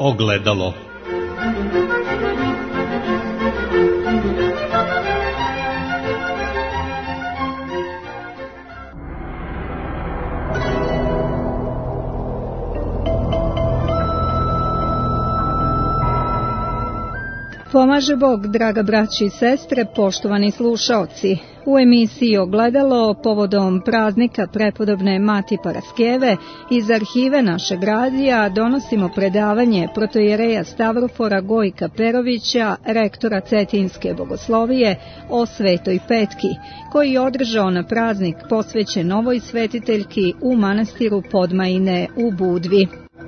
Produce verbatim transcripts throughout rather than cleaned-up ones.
Ogledalo. Pomaže Bog, draga braći i sestre, poštovani slušaoci. U emisiji Ogledalo povodom praznika prepodobne Mati Paraskeve iz arhive našeg radija donosimo predavanje protojereja Stavrofora Gojka Perovića, rektora Cetinske bogoslovije, o Svetoj Petki, koji je održao na praznik posvećen novoj svetiteljki u manastiru Podmajine u Budvi.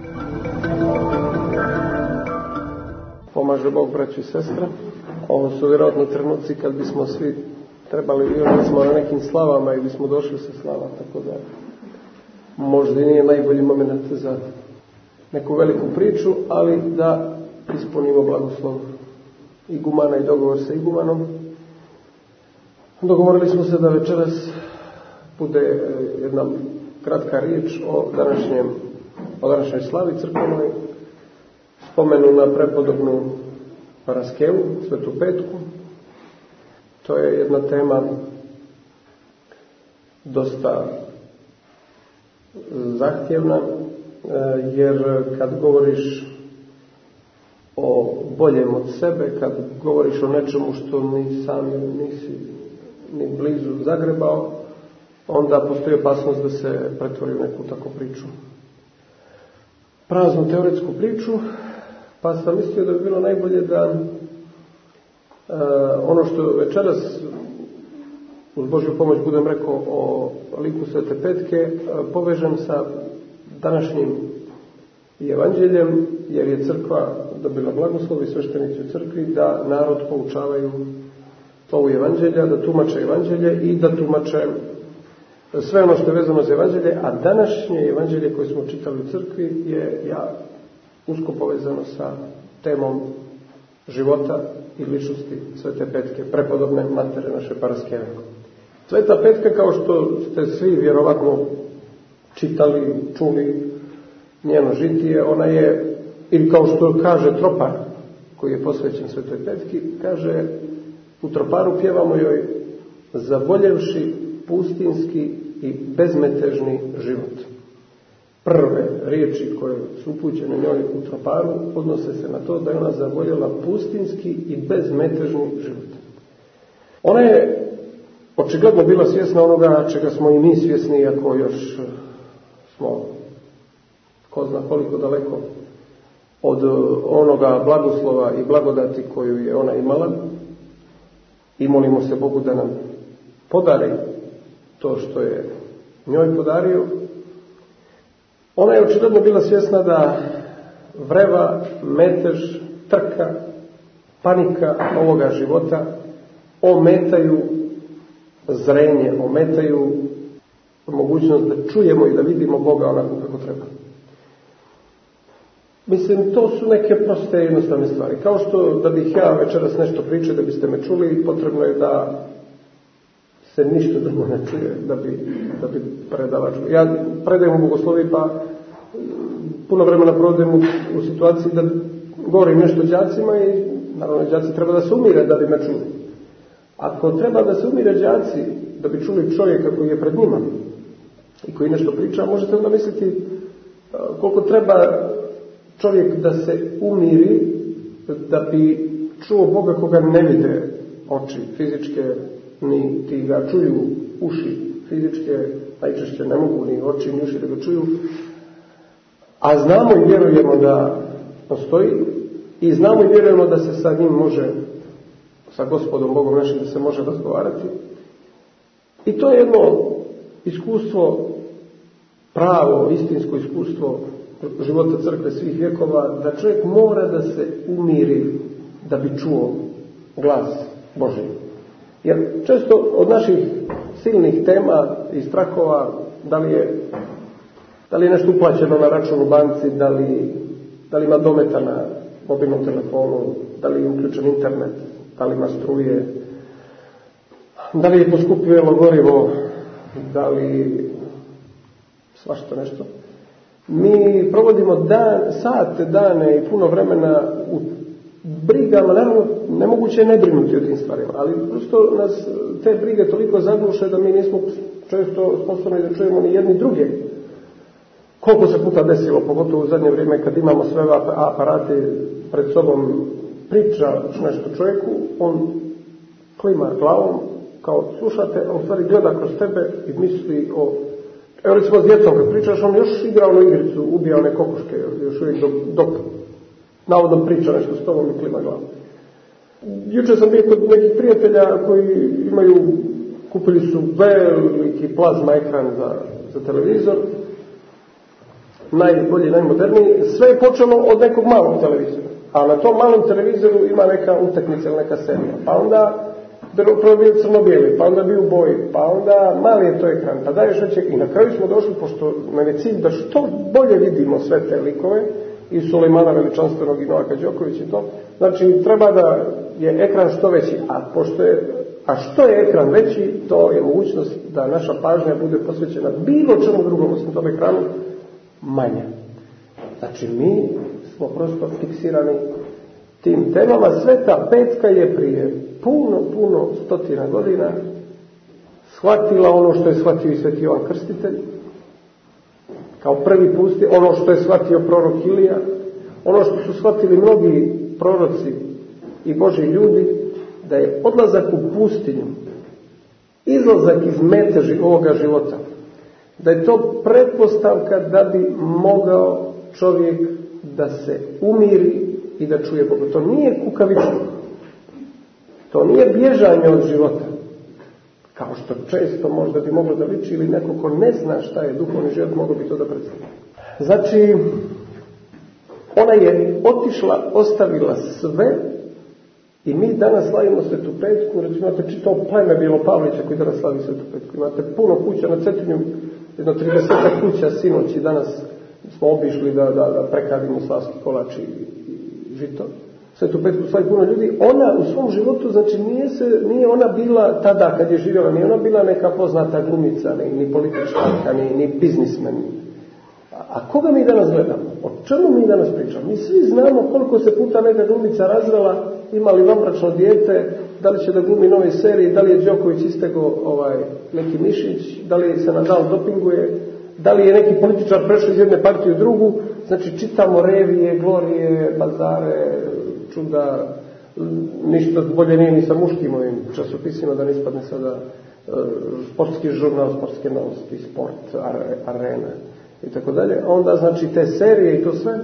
Pomaže Bog, braći i sestre. Ovo su vjerojatno trenuci kad bismo svi trebali, još smo na nekim slavama i bismo došli sa slava, tako da možda i nije najbolji moment za neku veliku priču, ali da ispunimo blagoslov igumana i dogovor sa igumanom. Dogovorili smo se da večeras bude jedna kratka riječ o današnjem, o današnjoj slavi crkvenoj, spomenu na prepodobnu Paraskevu, Svetu Petku. To je jedna tema dosta zahtjevna, jer kad govoriš o boljem od sebe, kad govoriš o nečemu što ni sam nisi ni blizu zagrebao, onda postoji opasnost da se pretvori u neku takvu priču. Praznu teoretsku priču, pa sam mislio da bi bilo najbolje da e, ono što večeras uz Božju pomoć budem rekao o liku Svete Petke, e, povežem sa današnjim evanđeljem, jer je crkva dobila blagoslov i sveštenici u crkvi da narod poučavaju ovu evanđelja, da tumače evanđelje i da tumače sve ono što je vezano za evanđelje, a današnje evanđelje koje smo čitali u crkvi je ja usko povezano sa temom života i ličnosti Svete Petke, prepodobne matere naše Paraskeve. Sveta Petka, kao što ste svi vjerovatno čitali, čuli njeno žitije, ona je, ili kao što kaže tropar koji je posvećen Svetoj Petki, kaže, u troparu pjevamo joj zavoljevši pustinski i bezmetežni život. Prve riječi koje su upućene njoj u troparu odnose se na to da je ona zavoljela pustinski i bezmetežni život. Ona je očigledno bila svjesna onoga čega smo i mi svjesni, iako još smo ko zna koliko daleko od onoga blagoslova i blagodati koju je ona imala, i molimo se Bogu da nam podari to što je njoj podario. Ona je očigledno bila svjesna da vreva, metež, trka, panika ovoga života ometaju zrenje, ometaju mogućnost da čujemo i da vidimo Boga onako kako treba. Mislim, to su neke proste i jednostavne stvari. Kao što da bih ja večeras nešto pričao, da biste me čuli, potrebno je da se ništa drugo ne čuje, da bi, da bi predavač. Ja predajem u bogosloviji, pa puno vremena prodajem u, u situaciji da govorim nešto đacima i naravno đaci treba da se umire da bi me čuli. Ako treba da se umire đaci da bi čuli čovjeka koji je pred njima i koji nešto priča, možete onda misliti koliko treba čovjek da se umiri da bi čuo Boga koga ne vide oči fizičke, ni ti ga čuju uši fizičke, najčešće ne mogu ni oči ni uši da ga čuju, a znamo i vjerujemo da postoji i znamo i vjerujemo da se sa njim može, sa Gospodom Bogom našim, da se može razgovarati. I to je jedno iskustvo, pravo, istinsko iskustvo života crkve svih vjekova, da čovjek mora da se umiri da bi čuo glas Božji. Jer često od naših silnih tema i strahova, da li je, da li je nešto uplaćeno na račun u banci, da li, da li ima dometa na mobilnom telefonu, da li je uključen internet, da li ima struje, da li je poskupilo gorivo, da li svašta nešto. Mi provodimo dan, sate, dane i puno vremena u brigama, naravno nemoguće je ne brinuti o tim stvarima, ali prosto nas te brige toliko zagluše da mi nismo često sposobni da čujemo ni jedni druge. Koliko se puta desilo, pogotovo u zadnje vrijeme kad imamo sve aparate pred sobom, priča nešto čovjeku, on klima glavom, kao slušate, a u stvari gleda kroz tebe i misli o... Evo recimo s djecom, kad pričaš, on još igra onu igricu, ubija one kokoške, još uvijek dok, dok navodno priča nešto s tobom i klima glavom. Jučer sam bio kod nekih prijatelja koji imaju, kupili su veliki plazma ekran za, za televizor, najbolji, najmoderniji. Sve je počelo od nekog malog televizora, a na tom malom televizoru ima neka utakmica ili neka serija, pa onda prvo bio crno-bijeli, pa onda bio u boji, pa onda mali je to ekran, pa daješ veće. I na kraju smo došli, pošto nam je cilj da što bolje vidimo sve te likove, i Sulejmana Veličanstvenog i Novaka Đokovića i to, znači treba da je ekran što veći, a, pošto je, a što je ekran veći, to je mogućnost da naša pažnja bude posvećena bilo čemu drugom osim tom ekranu manje. Znači mi smo prosto fiksirani tim temama. Sveta petka je prije puno, puno stotina godina shvatila ono što je shvatio i Sveti Jovan Krstitelj, kao prvi pusti, ono što je shvatio prorok Ilija, ono što su shvatili mnogi proroci i Božji ljudi, da je odlazak u pustinju, izlazak iz meteži ovoga života, da je to pretpostavka da bi mogao čovjek da se umiri i da čuje Boga. To nije kukavičluk. To nije bježanje od života, kao što često možda bi moglo da liči, ili neko ko ne zna šta je duhovni život, moglo bi to da predstavlja. Znači, ona je otišla, ostavila sve, i mi danas slavimo Svetu petku. Recimo, imate čitao pleme Bilopavlića koji danas slavi Svetu petku. Imate puno kuća na Cetinju, jedno trideset kuća sinoć, i danas smo obišli da, da, da prekadimo slavski kolač i, i žito. Svetu petku slavi puno ljudi. Ona u svom životu, znači nije, se, nije ona bila tada kad je živjela, nije ona bila neka poznata glumica, ni, ni političarka, ni, ni biznismen. A, a koga mi danas gledamo? O čemu mi danas pričamo? Mi svi znamo koliko se puta neka glumica razvela, imali vanbračno dijete, da li će da glumi nove serije, da li je Đoković istego ovaj, neki mišić, da li se Nadal dopinguje, da li je neki političar prešao iz jedne partije u drugu. Znači čitamo revije, glorije, bazare, čuda, ništa bolje nije ni sa muškim ovim časopisima, da ne ispadne sada uh, sportski žurnal, sportske novosti, sport, arena i tako dalje. Onda znači te serije i to sve.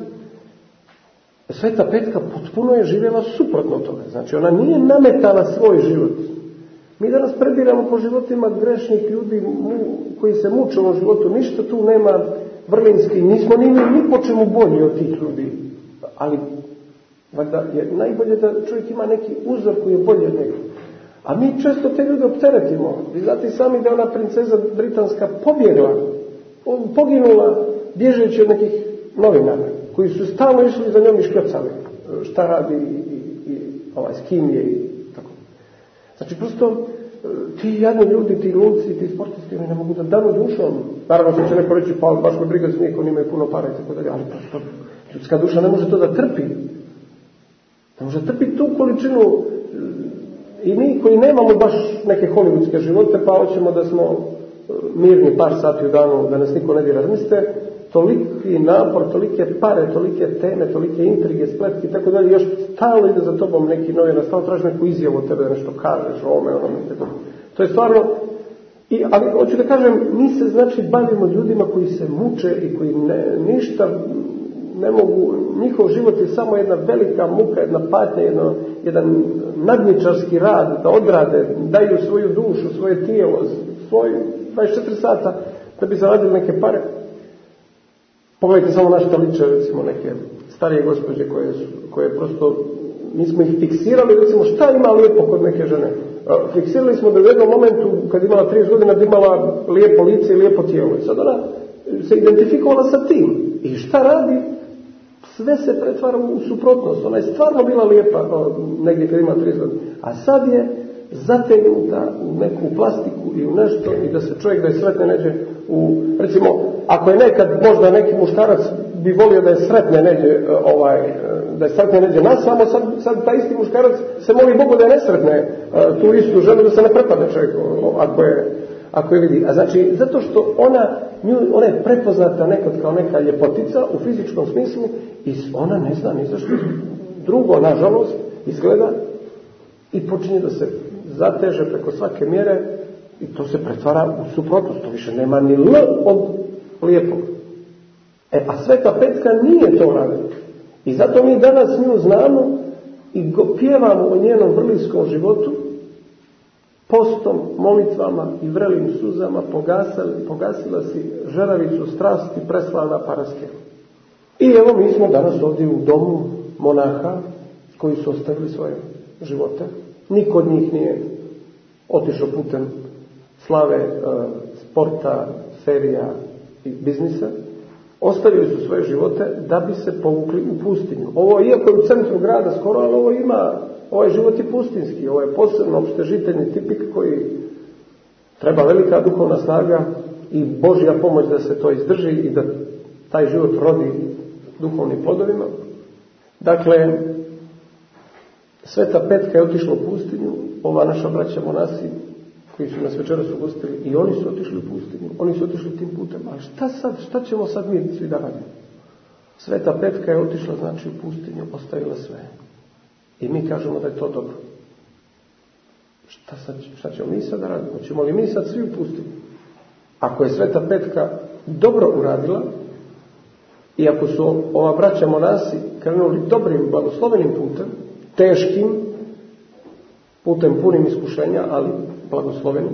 Sveta petka potpuno je živjela suprotno tome. Znači ona nije nametala svoj život. Mi danas prebiramo po životima grešnih ljudi mu, koji se muče u životu. Ništa tu nema vrlinski. Nismo ni, ni po čemu bolji od tih ljudi. Ali valjda je najbolje da čovjek ima neki uzor koji je bolji od njega. A mi često te ljude opteretimo. Vi znate sami da ona princeza britanska pobjegla, poginula bježeći od nekih novinara koji su stalno išli za njom i škljocali šta radi i, i, i ovaj, s kim je i tako. Znači prosto ti jadni ljudi, ti glumci, ti sportisti, oni ne mogu da danu dušom. Naravno što će neko reći, pa baš me briga za njih, oni imaju puno para i tako dalje, ali prosto ljudska duša ne može to da trpi. Ne može trpiti tu količinu. I mi koji nemamo baš neke hollywoodske živote, pa hoćemo da smo mirni par sati u danu, da nas niko ne dira. Mislite, toliki napor, tolike pare, tolike teme, tolike intrige, spletke i tako dalje, još stalno ide za tobom neki novinar, stalno traži neku izjavu od tebe, nešto kažeš, ome, onome, tako. To je stvarno, i, ali hoću da kažem, mi se znači bavimo ljudima koji se muče i koji ne, ništa ne mogu, njihov život je samo jedna velika muka, jedna patnja, jedno, jedan nadničarski rad, da odrade, daju svoju dušu, svoje tijelo, svoj dvadeset četiri sata da bi zaradili neke pare. Pogledajte samo naše liče, recimo neke starije gospođe koje, su, koje prosto, mi smo ih fiksirali, recimo šta ima lijepo kod neke žene. Fiksirali smo da u jednom momentu, kad imala trideset godina, da imala lijepo lice i lijepo tijelo. I sad ona se identifikovala sa tim. I šta radi? Sve se pretvara u suprotnost. Ona je stvarno bila lijepa negdje kad ima trideset godina. A sad je zategnuta u neku plastiku i u nešto i da se čovjek da je sretne neđe u, recimo, ako je nekad možda neki muškarac bi volio da je sretne neđe, ovaj, da je sretne neđe nas, samo sad, sad taj isti muškarac se moli Bogu da je nesretne tu istu ženu, da se ne prepadne čovjek ako je, ako je vidi. A znači, zato što ona, nju, ona je prepoznata nekad kao neka ljepotica u fizičkom smislu i ona ne zna ni zašto drugo, nažalost, izgleda i počinje da se zateže preko svake mjere i to se pretvara u suprotnost. To više nema ni L od lijepog. E, a Sveta Petka nije to radila. I zato mi danas nju znamo i go pjevamo o njenom vrlinskom životu, postom, molitvama i vrelim suzama pogasila, pogasila si žeravicu strasti preslava Paraskeva. I evo mi smo danas ovdje u domu monaha koji su ostavili svoje živote. Niko od njih nije otišao putem slave, e, sporta, serija i biznisa. Ostavili su svoje živote da bi se povukli u pustinju. Ovo, iako je u centru grada skoro, ali ovo ima, ovaj život je pustinski, ovo je posebno opštežiteljni tipik koji treba velika duhovna snaga i Božja pomoć da se to izdrži i da taj život rodi duhovnim plodovima. Dakle, Sveta Petka je otišla u pustinju, ova naša braća monasi koji su nas večeras ugostili i oni su otišli u pustinju, oni su otišli tim putem. Ali šta sad, šta ćemo sad mi svi da radimo? Sveta Petka je otišla, znači, u pustinju, ostavila sve. I mi kažemo da je to dobro. Šta, sad, šta ćemo mi sad da radimo? Hoćemo li mi sad svi u pustinju? Ako je Sveta Petka dobro uradila i ako su ova braća monasi krenuli dobrim, blagoslovenim putem, teškim, putem punim iskušenja, ali blagoslovenim.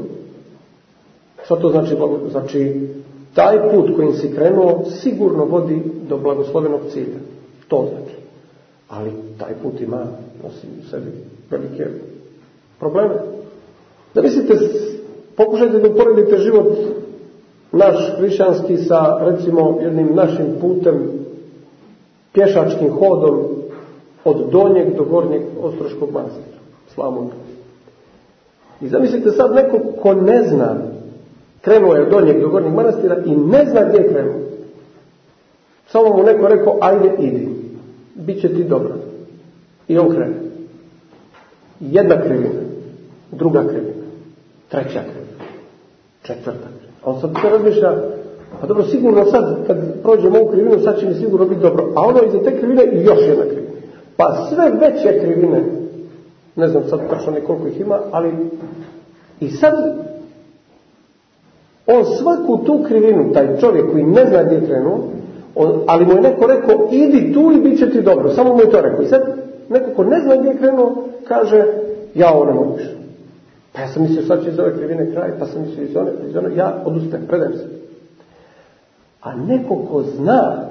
Što to znači? Znači, taj put kojim si krenuo sigurno vodi do blagoslovenog cilja. To znači. Ali taj put ima, nosi u sebi velike probleme. Da mislite, pokušajte da uporedite život naš hrišćanski sa, recimo, jednim našim putem, pješačkim hodom od donjeg do gornjeg Ostroškog manastira, Slavonka. I zamislite sad neko ko ne zna, krenuo je od donjeg do gornjeg manastira i ne zna gdje je krenuo. Samo mu neko rekao, ajde idi, bit će ti dobro. I on krene. Jedna krivina, druga krivina, treća krivina, četvrta krivina. On sad se razmišlja, pa dobro, sigurno sad, kad prođemo ovu krivinu, sad će mi sigurno biti dobro. A ono iza te krivine i još jedna krivina. Pa sve veće krivine, ne znam sad tačno nekoliko ih ima, ali i sad on svaku tu krivinu, taj čovjek koji ne zna gdje je krenuo, on, ali mu je neko rekao, idi tu i bit će ti dobro. Samo mu je to rekao. I sad neko ko ne zna gdje je krenuo, kaže, ja ovo ne mogu više. Pa ja sam mislio, sad će iz ove krivine kraj, pa sam mislio iz one, iz one, ja odustajem, predajem se. A neko ko zna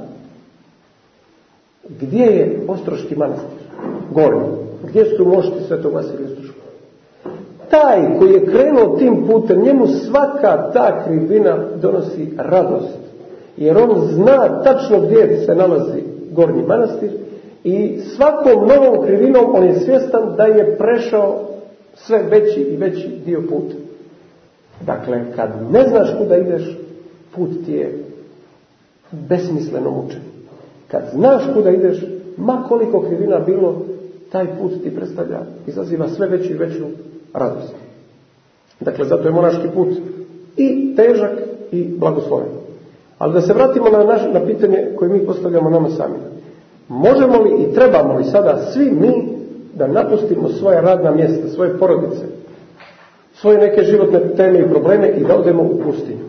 gdje je Ostroški manastir, gore, gdje su mošti Svetog Vasilija Ostroškog, taj koji je krenuo tim putem, njemu svaka ta krivina donosi radost. Jer on zna tačno gdje se nalazi gornji manastir i svakom novom krivinom on je svjestan da je prešao sve veći i veći dio puta. Dakle, kad ne znaš kuda ideš, put ti je besmisleno mučen. Kad znaš kuda ideš, ma koliko krivina bilo, taj put ti predstavlja, izaziva sve veću i veću radost. Dakle, zato je monaški put i težak i blagosloven. Ali da se vratimo na, naš, na pitanje koje mi postavljamo nama sami. Možemo li i trebamo li sada svi mi da napustimo svoja radna mjesta, svoje porodice, svoje neke životne teme i probleme i da odemo u pustinju?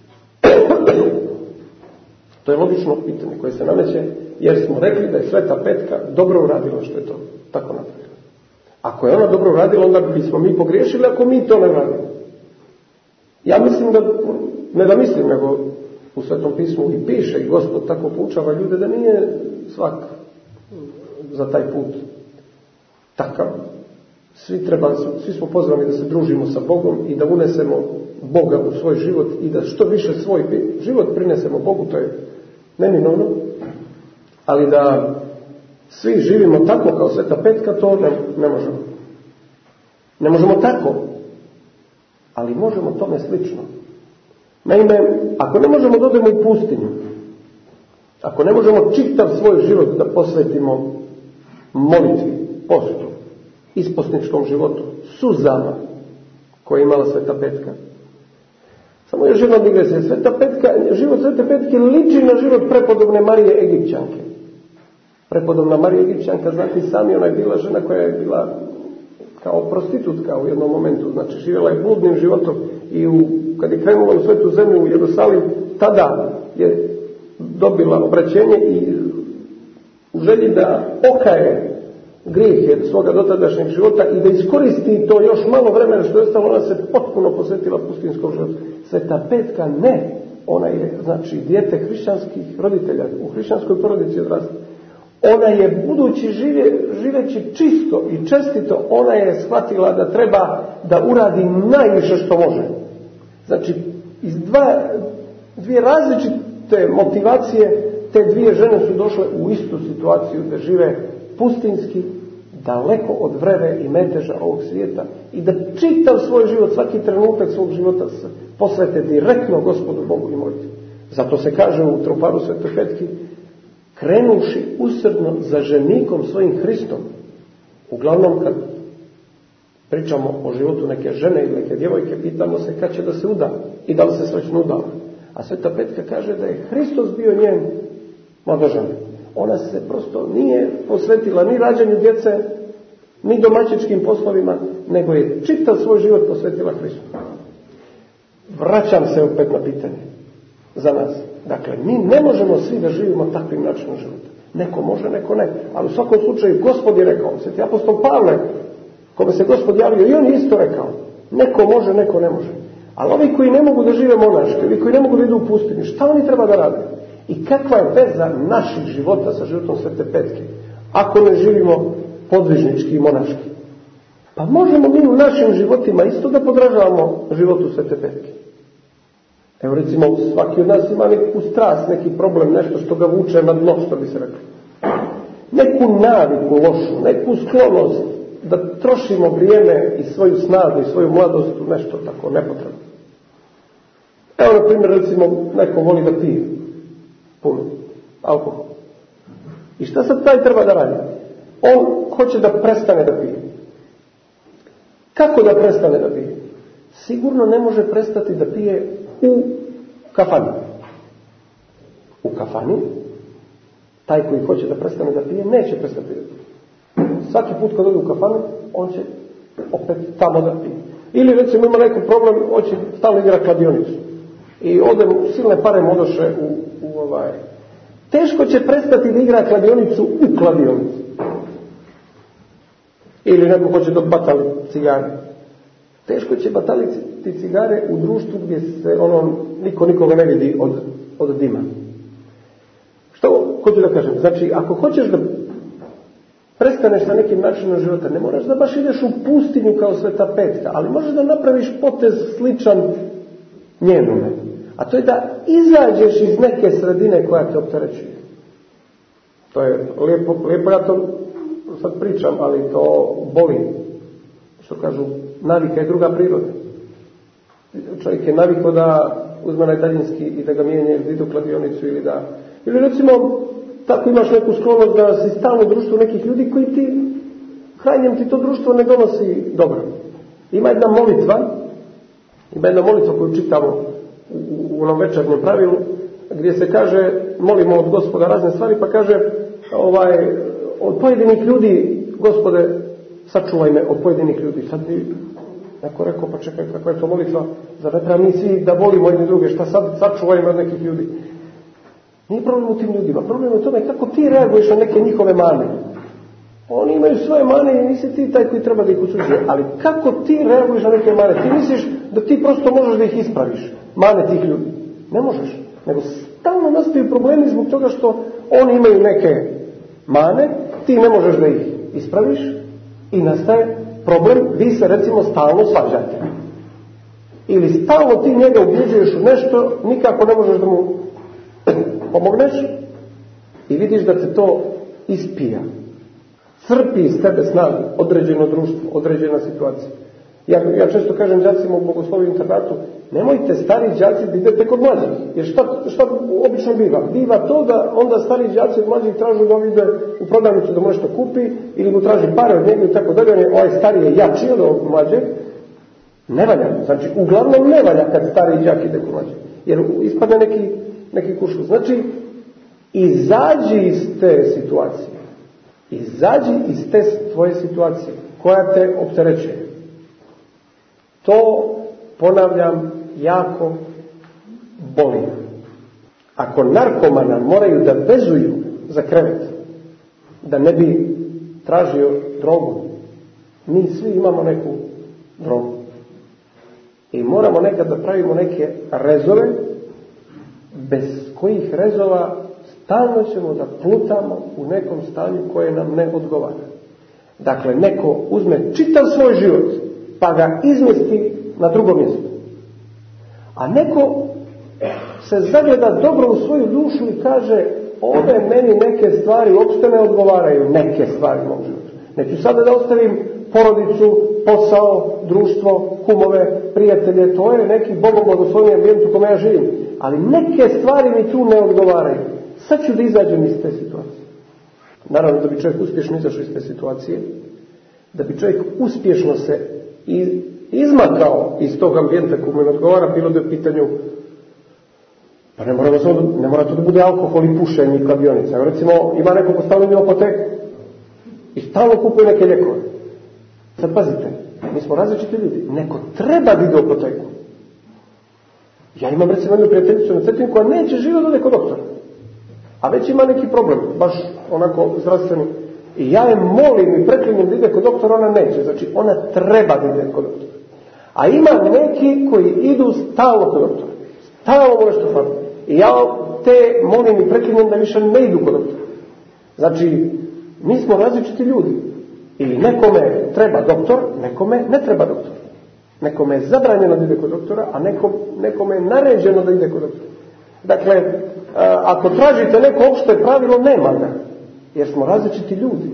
To je logično pitanje koje se nameće, jer smo rekli da je Sveta Petka dobro uradila što je to tako napravila. Ako je ona dobro uradila, onda bismo mi pogriješili ako mi to ne uradimo. Ja mislim da, ne da mislim, nego u Svetom pismu i piše i Gospod tako poučava ljude da nije svak za taj put takav. Svi, treba, svi smo pozvani da se družimo sa Bogom i da unesemo Boga u svoj život i da što više svoj život prinesemo Bogu, to je neminovno, ali da svi živimo tako kao Sveta Petka, to ne, ne možemo. Ne možemo tako, ali možemo tome slično. Naime, ako ne možemo da odemo u pustinju, ako ne možemo čitav svoj život da posvetimo molitvi, postu, isposničkom životu, suzama koje je imala Sveta Petka. Samo još jedna digresija. Sveta Petka, život Svete Petke liči na život prepodobne Marije Egipćanke. Prepodobna Marija Egipćanka, znate sami, ona je bila žena koja je bila kao prostitutka u jednom momentu, znači živjela je bludnim životom i u, kad je krenula u Svetu zemlju u Jerusalim, tada je dobila obraćenje i u želji da okaje grijehe svoga dotadašnjeg života i da iskoristi to još malo vremena što je ostalo, ona se potpuno posvetila pustinskom životu. Sveta Petka ne, ona je znači dijete hrišćanskih roditelja, u hrišćanskoj porodici odrasla. Ona je, budući žive, živeći čisto i čestito, ona je shvatila da treba da uradi najviše što može. Znači, iz dva, dvije različite motivacije te dvije žene su došle u istu situaciju da žive pustinski, daleko od vreve i meteža ovog svijeta i da čitav svoj život, svaki trenutak svog života se posvete direktno Gospodu Bogu i molitvi. Zato se kaže u Troparu Svete Petki, krenuši usrdno za ženikom svojim Hristom. Uglavnom kad pričamo o životu neke žene ili neke djevojke, pitamo se kad će da se uda i da li se srećno udala. A Sveta Petka kaže da je Hristos bio njen mladoženik. Ona se prosto nije posvetila ni rađanju djece, ni domaćičkim poslovima, nego je čitav svoj život posvetila Hristu. Vraćam se opet na pitanje za nas. Dakle, mi ne možemo svi da živimo takvim načinom života. Neko može, neko ne. Ali u svakom slučaju Gospod je rekao, sveti apostol Pavle, kome se Gospod javio, i on je isto rekao. Neko može, neko ne može. Ali ovi koji ne mogu da žive monaški, ovi koji ne mogu da idu u pustinju, šta oni treba da rade? I kakva je veza naših života sa životom Svete Petke, ako ne živimo podvižnički i monaški? Pa možemo mi u našim životima isto da podražavamo životu Svete Petke. Evo recimo, svaki od nas ima neku strast, neki problem, nešto što ga vuče na dno, što bi se rekli. Neku naviku lošu, neku sklonost da trošimo vrijeme i svoju snagu i svoju mladost u nešto tako nepotrebno. Evo, na primjer, recimo, neko voli da pije puno alkohol. I šta sad taj treba da radi? On hoće da prestane da pije. Kako da prestane da pije? Sigurno ne može prestati da pije u kafani. U kafani taj koji hoće da prestane da pije neće prestati da pije. Svaki put kad ode u kafanu on će opet tamo da pije. Ili recimo ima neki problem, hoće stalno igra kladionicu i ode u silne pare mu odoše u, u ovaj. Teško će prestati da igra kladionicu u kladionicu. Ili neko hoće da batali cigare. Teško će bataliti cigare u društvu gdje se ono, niko nikoga ne vidi od, od dima. Što hoću da kažem? Znači, ako hoćeš da prestaneš sa nekim načinom života, ne moraš da baš ideš u pustinju kao Sveta Petka, ali možeš da napraviš potez sličan njenome. A to je da izađeš iz neke sredine koja te opterećuje. To je lijepo, lijepo ja to sad pričam, ali to boli. Što kažu, navika je druga priroda. Čovjek je navikao da uzme onaj daljinski i da ga mijenje ili idu kladionicu ili da... Ili recimo, tako imaš neku sklonost da si stalno u društvu nekih ljudi koji ti, krajnjem ti to društvo ne donosi dobro. Ima jedna molitva, ima jedna molitva koju čitamo u, u onom večernjem pravilu, gdje se kaže, molimo od Gospoda razne stvari, pa kaže, ovaj, od pojedinih ljudi, Gospode, sačuvaj me od pojedinih ljudi. Sad bi neko rekao, pa čekaj, kakva je to molitva, zar ne treba mi svi da volimo jedni druge, šta sad sačuvaj me od nekih ljudi? Nije problem u tim ljudima, problem je u tome kako ti reaguješ na neke njihove mane. Oni imaju svoje mane i nisi ti taj koji treba da ih osuđuje, ali kako ti reaguješ na neke mane? Ti misliš da ti prosto možeš da ih ispraviš, mane tih ljudi. Ne možeš, nego stalno nastaju problemi zbog toga što oni imaju neke mane, ti ne možeš da ih ispraviš i nastaje problem, vi se recimo stalno svađate. Ili stalno ti njega ubjeđuješ u nešto, nikako ne možeš da mu pomogneš i vidiš da te to ispija. Crpi iz tebe snagu, određeno društvo, određena situacija. Ja, ja često kažem đacima u bogosloviju internatu, nemojte stari đaci da idete kod mlađih. Jer šta, šta obično biva? Biva to da onda stari đaci od mlađih tražu da ide u prodavnicu da mu nešto kupi ili mu traži pare od njega i tako dalje. On je, ovaj stari je jači od ovog mlađeg. Ne valja. Znači, uglavnom ne valja kad stari đak ide kod mlađeg. Jer ispadne neki, neki kušu. Znači, izađi iz te situacije. Izađi iz te tvoje situacije koja te opterećuje. To, ponavljam, jako boli. Ako narkomana moraju da vezuju za krevet, da ne bi tražio drogu, mi svi imamo neku drogu. I moramo nekad da pravimo neke rezove, bez kojih rezova stalno ćemo da plutamo u nekom stanju koje nam ne odgovara. Dakle, neko uzme čitav svoj život, pa ga izmjesti na drugo mjesto. A neko se zagleda dobro u svoju dušu i kaže, ove meni neke stvari uopšte ne odgovaraju, neke stvari mog života. Neću sada da ostavim porodicu, posao, društvo, kumove, prijatelje, to je neki Bogom blagosloveni ambijent u kome ja živim. Ali neke stvari mi tu ne odgovaraju. Sad ću da izađem iz te situacije. Naravno, da bi čovjek uspješno izašao iz te situacije, da bi čovjek uspješno se izmakao iz tog ambijenta koji mu ne odgovara, bilo da je u pitanju, pa ne mora, da, ne mora to da bude alkohol i pušenje i kladionica. Recimo, ima neko ko stalno ima apoteku i stalno kupuje neke lijekove. Sad pazite, mi smo različiti ljudi. Neko treba da ide u apoteku. Ja imam recimo jednu prijateljicu na Cetini koja neće živjeti da ode kod doktora. A već ima neki problem, baš onako zdravstveni. I ja je molim i preklinjem da ide kod doktora, ona neće. Znači, ona treba da ide kod doktora. A ima neki koji idu stalno kod doktora. Stalno mu nešto fali. I ja te molim i preklinjem da više ne idu kod doktora. Znači, mi smo različiti ljudi. I nekome treba doktor, nekome ne treba doktor. Nekome je zabranjeno da ide kod doktora, a nekom, nekome je naređeno da ide kod doktora. Dakle, ako tražite neko opšte pravilo, nema ga. Jer smo različiti ljudi.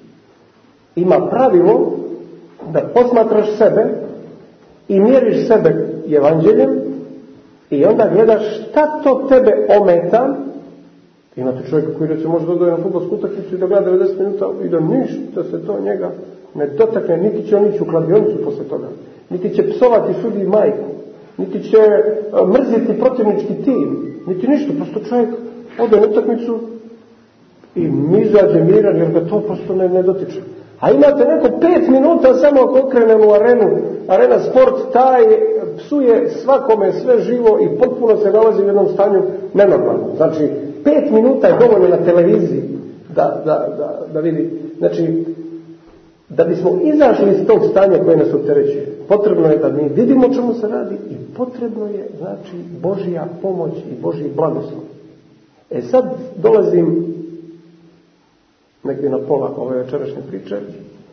Ima pravilo da posmatraš sebe i mjeriš sebe evanđeljem i onda gledaš šta to tebe ometa. Imate čovjeka koji recimo može dođe na fudbalsku utakmicu i da gleda devedeset minuta i da ništa se to njega ne dotakne, niti će on ići u kladionicu posle toga, niti će psovati sudiji majku, niti će mrziti protivnički tim, niti ništa, prosto čovjek ode na utakmicu i izađe miran jer ga to prosto ne, ne dotiče. A imate neko pet minuta samo ako okrenemo u arenu, arena sport, taj psuje svakome sve živo i potpuno se nalazi u jednom stanju nenormalno. Znači, pet minuta je dovoljno na televiziji da, da, da, da vidi. Znači, da bismo izašli iz tog stanja koje nas opterećuje, potrebno je da mi vidimo čemu se radi i potrebno je, znači, Božja pomoć i Božji blagoslov. E sad dolazim negdje na pola ove večerašnje priče.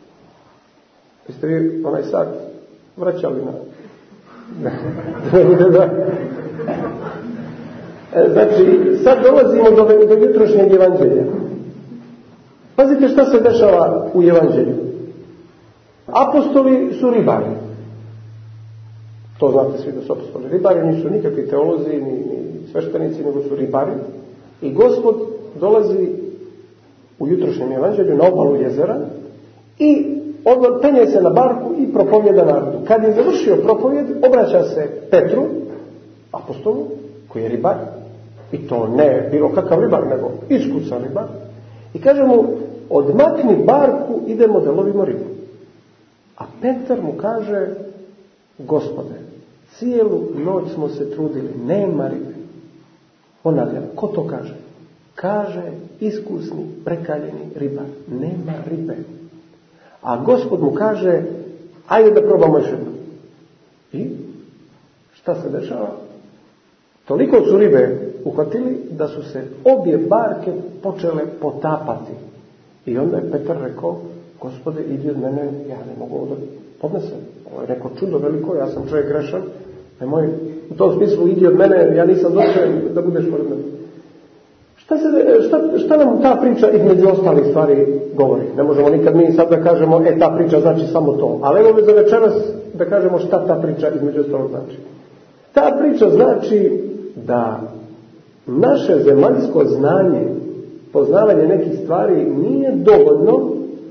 Jeste vi onaj sat vraćali na... da... E, znači, sad dolazimo do, do jutrošnjeg evanđelja. Pazite šta se dešava u evanđelju. Apostoli su ribari. To znate svi da su apostoli ribari, nisu nikakvi teolozi, ni, ni sveštenici, nego su ribari. I Gospod dolazi u jutrošnjem evanđelju na obalu jezera i odmah penje se na barku i propovjeda narodu. Kad je završio propovjed, obraća se Petru, apostolu, koji je ribar, i to ne bilo kakav ribar, nego iskusan ribar, i kaže mu, odmakni barku, idemo da lovimo ribu. A Petar mu kaže, Gospode, cijelu noć smo se trudili, nema ribe. Ponavljam, ko to kaže? Kaže iskusni, prekaljeni ribar, nema ribe. A Gospod mu kaže, ajde da probamo još jedno. I šta se dešava? Toliko su ribe uhvatili da su se obje barke počele potapati. I onda je Petar rekao, Gospode, idi od mene, ja ne mogu ovo da podnesem. Ovo je neko čudo veliko, ja sam čovjek grešan. Nemoj, u tom smislu, idi od mene, ja nisam došao da budeš pored mene. Šta, se, šta, šta nam ta priča između ostalih stvari govori? Ne možemo nikad mi sad da kažemo, e, ta priča znači samo to. Ali evo mi za večeras da kažemo šta ta priča između ostalog znači. Ta priča znači da naše zemaljsko znanje, poznavanje nekih stvari nije dovoljno,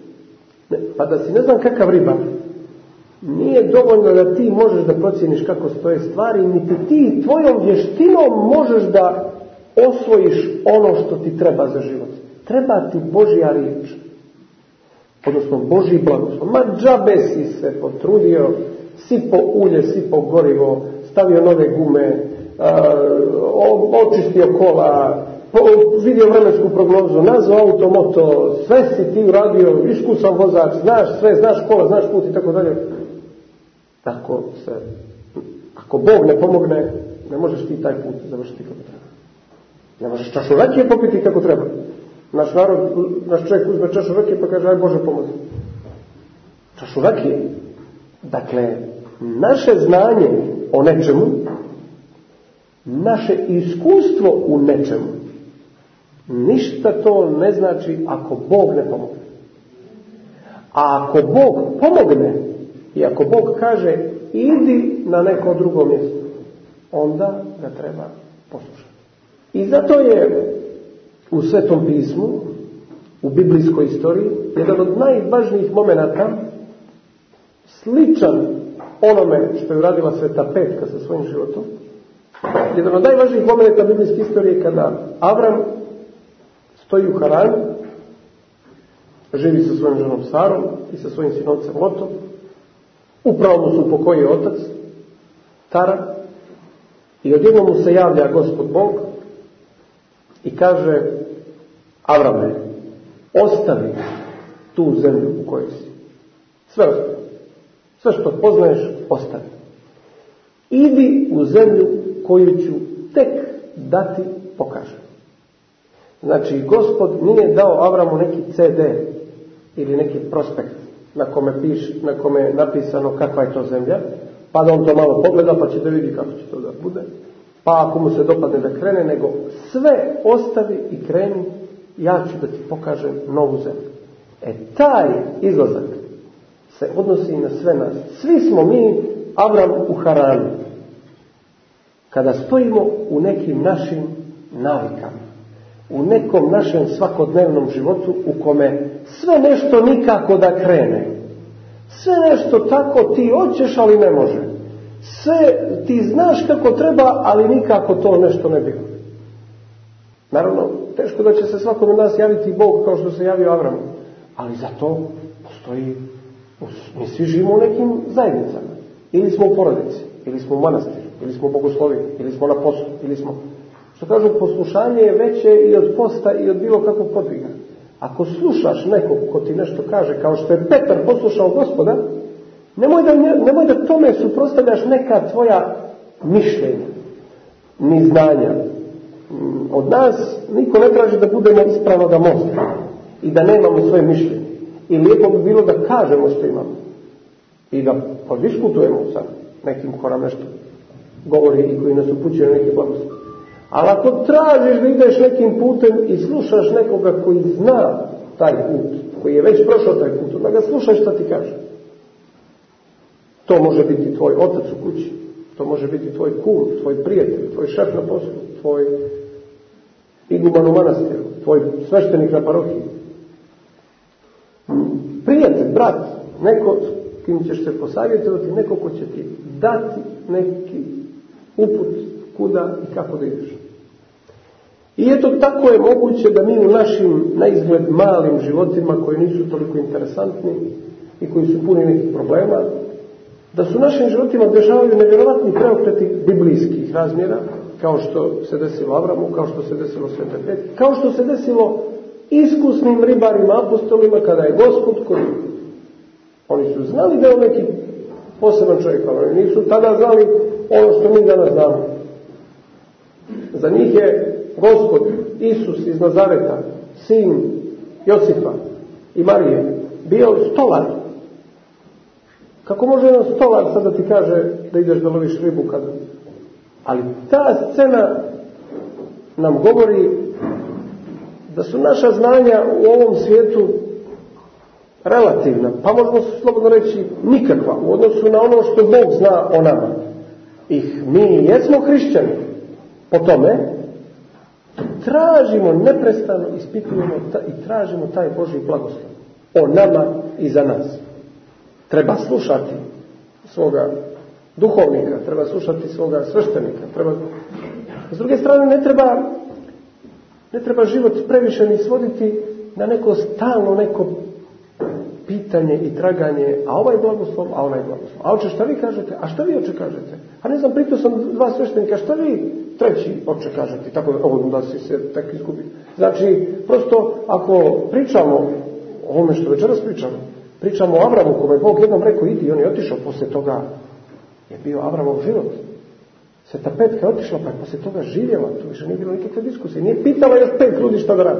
pa da si ne znam kakav ribar, nije dovoljno da ti možeš da procijeniš kako stoje stvari, niti ti tvojom vještinom možeš da osvojiš ono što ti treba za život. Treba ti Božja riječ, odnosno Božji blagoslov. Ma džabe si se potrudio, sipo ulje, sipo gorivo, stavio nove gume, očistio kola, vidio vremensku prognozu, nazvao auto, moto, sve si ti uradio, iskusan vozač, znaš sve, znaš kola, znaš put i tako dalje. Tako se, ako Bog ne pomogne, ne možeš ti taj put završiti kako treba. Ne možeš čašu rakije popiti kako treba. Naš narod, naš čovjek uzme čašu rakije pa kaže, aj Bože pomozi. Čašu rakije. Dakle, naše znanje o nečemu, naše iskustvo u nečemu, ništa to ne znači ako Bog ne pomogne. A ako Bog pomogne i ako Bog kaže idi na neko drugo mjesto, onda ga treba poslušati. I zato je u Svetom pismu, u biblijskoj istoriji, jedan od najvažnijih momenata sličan onome što je uradila Sveta Petka sa svojim životom. Jedan od najvažnijih momenta biblijske istorije kada Avram stoji u Haranu, živi sa svojom ženom Sarom i sa svojim sinovcem Lotom. Upravo mu se upokojio otac Tara i odjednom mu se javlja Gospod Bog i kaže, Avrame, ostavi tu zemlju u kojoj si. Sve ostavi. Sve što poznaješ, ostavi. Idi u zemlju koju ću tek da ti pokažem. Znači, Gospod nije dao Avramu neki ce de ili neki prospekt na kome, piš, na kome je napisano kakva je to zemlja, pa da on to malo pogleda pa će da vidi kako će to da bude. Pa ako mu se dopadne da krene, nego sve ostavi i kreni, ja ću da ti pokažem novu zemlju. E taj izlazak se odnosi i na sve nas. Svi smo mi Avram u Haranu. Kada stojimo u nekim našim navikama, u nekom našem svakodnevnom životu u kome sve nešto nikako da krene, sve nešto tako ti hoćeš ali ne može, sve ti znaš kako treba ali nikako to nešto ne bilo. Naravno, teško da će se svakom od nas javiti Bog kao što se javio Avramu, ali zato postoji, mi svi živimo u nekim zajednicama, ili smo u porodici, ili smo u manastiru, ili smo u bogoslovi, ili smo na poslu, ili smo... Što kažu, poslušanje je veće i od posta i od bilo kakvog podviga. Ako slušaš nekog ko ti nešto kaže, kao što je Petar poslušao Gospoda, nemoj da, nemoj da tome suprotstavljaš neka tvoja mišljenja, ni znanja. Od nas niko ne traži da budemo ispravnoga mozga i da nemamo svoje mišljenje. I lijepo bi bilo da kažemo što imamo i da podiskutujemo sa nekim ko nam nešto govori i koji nas upućuje na neki blagoslov. Ali ako tražiš da ideš nekim putem i slušaš nekoga koji zna taj put, koji je već prošao taj put, onda ga slušaj šta ti kaže. To može biti tvoj otac u kući, to može biti tvoj kum, tvoj prijatelj, tvoj šef na poslu, tvoj iguman u manastiru, tvoj sveštenik na parohiji. Prijatelj, brat, neko s kim ćeš se posavjetovati, neko ko će ti dati neki uput kuda i kako da ideš. I eto, tako je moguće da mi u našim naizgled malim životima koji nisu toliko interesantni i koji su puni nekih problema, da su našim životima dešavaju nevjerovatni preokreti biblijskih razmjera, kao što se desilo Avramu, kao što se desilo Svetoj Petri, kao što se desilo iskusnim ribarima, apostolima, kada je Gospod koji oni su znali da je on neki poseban čovjek, ali oni nisu tada znali ono što mi danas znamo. Za njih je Gospod Isus iz Nazareta, sin Josipa i Marije, bio stolar. Kako može jedan stolar sad da ti kaže da ideš da loviš ribu kada? Ali ta scena nam govori da su naša znanja u ovom svijetu relativna, pa možemo slobodno reći nikakva u odnosu na ono što Bog zna o nama. I mi jesmo hrišćani po tome, tražimo neprestano, ispitujemo i tražimo taj Božji blagoslov o nama i za nas. Treba slušati svoga duhovnika, treba slušati svoga sveštenika, treba... S druge strane, ne treba ne treba život previše ni svoditi na neko stalno neko pitanje i traganje, a ovaj blagoslov, a onaj blagoslov. A oče, šta vi kažete? A šta vi oče kažete? A ne znam, pitao sam dva sveštenika, šta vi treći oče kažete? Tako ovo da si se tako izgubi. Znači, prosto, ako pričamo o ovome što večeras pričamo, pričamo o Avramu, kome je Bog jednom rekao, idi, i on je otišao, poslije toga je bio Avramov život. Sveta Petka je otišla, pa je poslije toga živjela, tu više nije bilo nikakve diskusije. Nije pitala još pet ljudi šta da radi.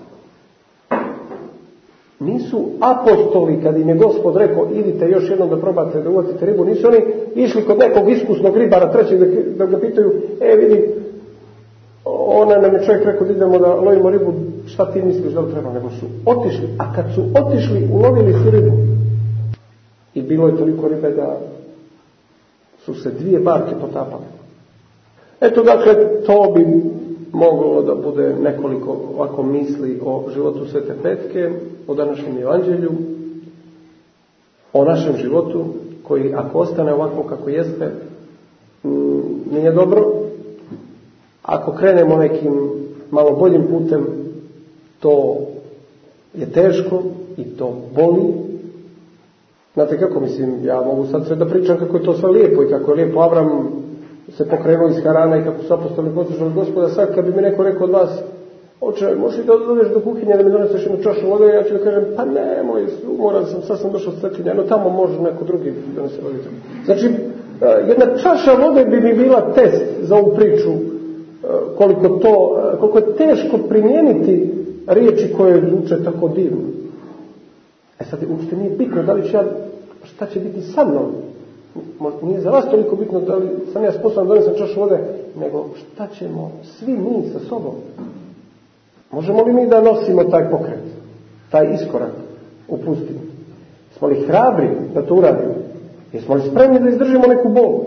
Nisu apostoli, kad im je Gospod rekao, idite još jednom da probate da uvatite ribu, nisu oni išli kod nekog iskusnog ribara trećeg da, da ga pitaju, e vidi, ona nam je čovjek rekao da idemo da lovimo ribu, šta ti misliš da li treba, nego su otišli. A kad su otišli, ulovili su ribu. I bilo je toliko ribe da su se dvije barke potapale. Eto, dakle, to bi moglo da bude nekoliko ovako misli o životu Svete Petke, o današnjem evanđelju, o našem životu, koji ako ostane ovako kako jeste, nije dobro. Ako krenemo nekim malo boljim putem, to je teško i to boli. Znate kako, mislim, ja mogu sad sve da pričam kako je to sve lijepo i kako je lijepo Avram se pokrenuo iz Harana i kako su apostoli poslušali Gospoda. Sad kad bi mi neko rekao od vas, oče, možeš da odeš do kuhinje da mi doneseš jednu čašu vode, ja ću da kažem, pa nemoj, umoran sam, sad sam došao s crkvinja, no tamo može neko drugi donese vodicu. Znači, jedna čaša vode bi mi bila test za ovu priču, koliko to, koliko je teško primijeniti riječi koje zvuče tako divno. E sad, uopšte nije bitno da li će ja, šta će biti sa mnom. Nije za vas toliko bitno da li sam ja sposoban da donesem čašu vode, nego šta ćemo svi mi sa sobom. Možemo li mi da nosimo taj pokret, taj iskorak u pustini? Smo li hrabri da to uradimo? Jesmo li spremni da izdržimo neku bol?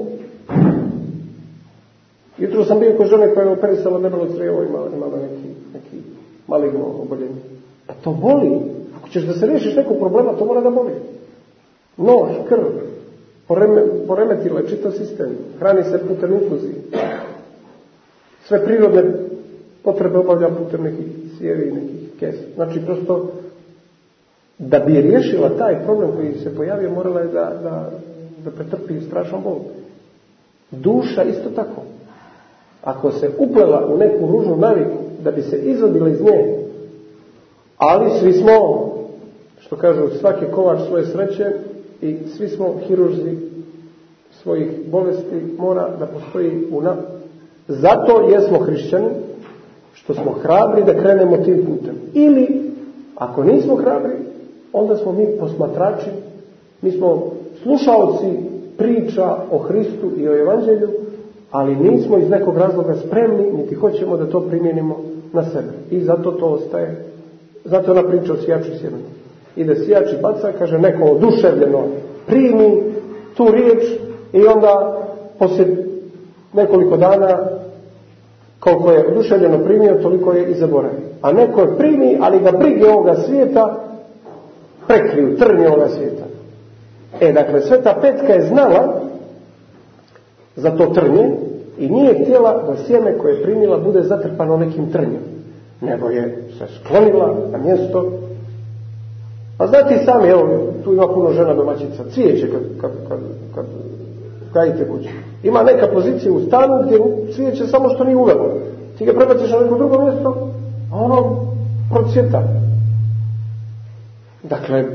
Jutro sam bio kod žene koja je operisala debelo crijevo, imala, imala neki, neki maligno oboljenje. Pa to boli. Ako ćeš da se riješiš nekog problema, to mora da boli. Nož, krv, poreme, poremetila je čitav sistem, hrani se putem infuzije. Sve prirodne potrebe obavlja putem nekih cijevi i nekih kesa. Znači, prosto, da bi riješila taj problem koji se pojavio, morala je da, da, da pretrpi strašan bol. Duša isto tako. Ako se uplela u neku ružnu naviku, da bi se izvadila iz nje, ali svi smo, što kažu, svaki kovač svoje sreće i svi smo hirurzi svojih bolesti, mora da postoji u nas. Zato jesmo hrišćani, što smo hrabri da krenemo tim putem. Ili, ako nismo hrabri, onda smo mi posmatrači, mi smo slušaoci priča o Hristu i o evanđelju, ali nismo iz nekog razloga spremni, niti hoćemo da to primijenimo na sebe. I zato to ostaje. Zato ona priča o sijaču sjemena. Ide sijač i baca, kaže, neko oduševljeno primi tu riječ i onda poslije nekoliko dana koliko je oduševljeno primio, toliko je i zaboravio. A neko je primi, ali ga brige ovoga svijeta prekriju, trnje ovoga svijeta. E, dakle, Sveta Petka je znala za to trnje i nije htjela da sjeme koje je primila bude zatrpano nekim trnjem, nego je se sklonila na mjesto. A znate i sami, evo, tu ima puno žena domaćica, cvijeće kad, kad, kad, kad gajite kuće. Ima neka pozicija u stanu gdje cvijeće samo što nije uvelo. Ti ga prebaciš na neko drugo mjesto, a ono procvjeta. Dakle,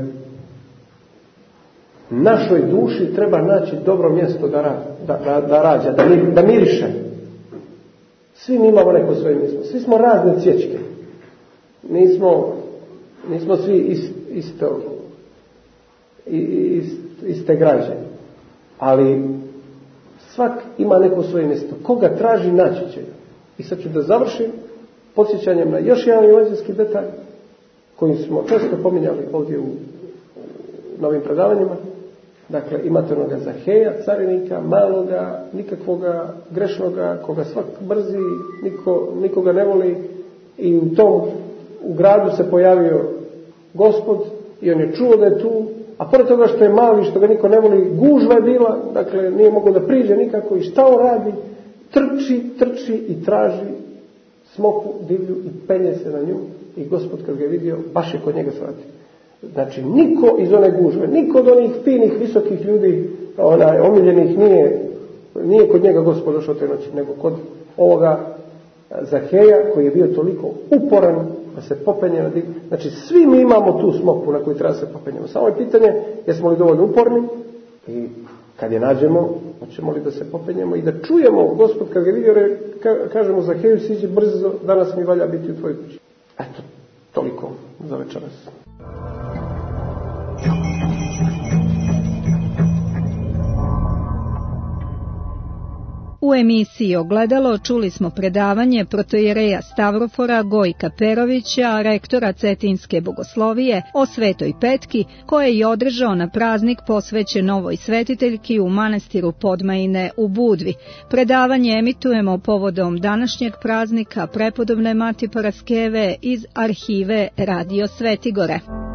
našoj duši treba naći dobro mjesto da, ra, da, da, da rađa, da, da miriše. Svi mi imamo neko svoje mjesto. Svi smo razne cvječke. Nismo, nismo svi ist, isto, ist, iste građe. Ali svak ima neko svoje mjesto. Koga traži, naći će. I sad ću da završim podsjećanjem na još jedan evanđelski detalj koji smo često pominjali ovdje u novim predavanjima. Dakle, imate onoga Zaheja, carinika, maloga, nikakvoga, grešnoga, koga svak mrzi, niko, nikoga ne voli, i u tom u gradu se pojavio Gospod i on je čuo da je tu, a pored toga što je mali, što ga niko ne voli, gužva je bila, dakle nije mogao da priđe nikako, i šta on radi? Trči, trči i traži smoku divlju i penje se na nju, i Gospod kad ga je vidio, baš je kod njega shvatio. Znači, niko iz one gužve, niko od onih finih, visokih ljudi, onaj, omiljenih, nije, nije kod njega Gospod došao te noći, nego kod ovoga Zaheja, koji je bio toliko uporan da se popenje na dig. Znači, svi mi imamo tu smoku na koju treba se popenjemo. Samo je pitanje, jesmo li dovoljno uporni, i kad je nađemo, hoćemo li da se popenjemo i da čujemo Gospod kad ga vidio, kažemo Zaheju, siđi brzo, danas mi valja biti u tvojoj kući. Eto, toliko za večeras. U emisiji Ogledalo čuli smo predavanje protoijereja Stavrofora Gojka Perovića, rektora Cetinske bogoslovije, o Svetoj Petki, koje je održao na praznik posvećen novoj svetiteljki u manastiru Podmajine u Budvi. Predavanje emitujemo povodom današnjeg praznika prepodobne Mati Paraskeve iz arhive Radio Svetigore.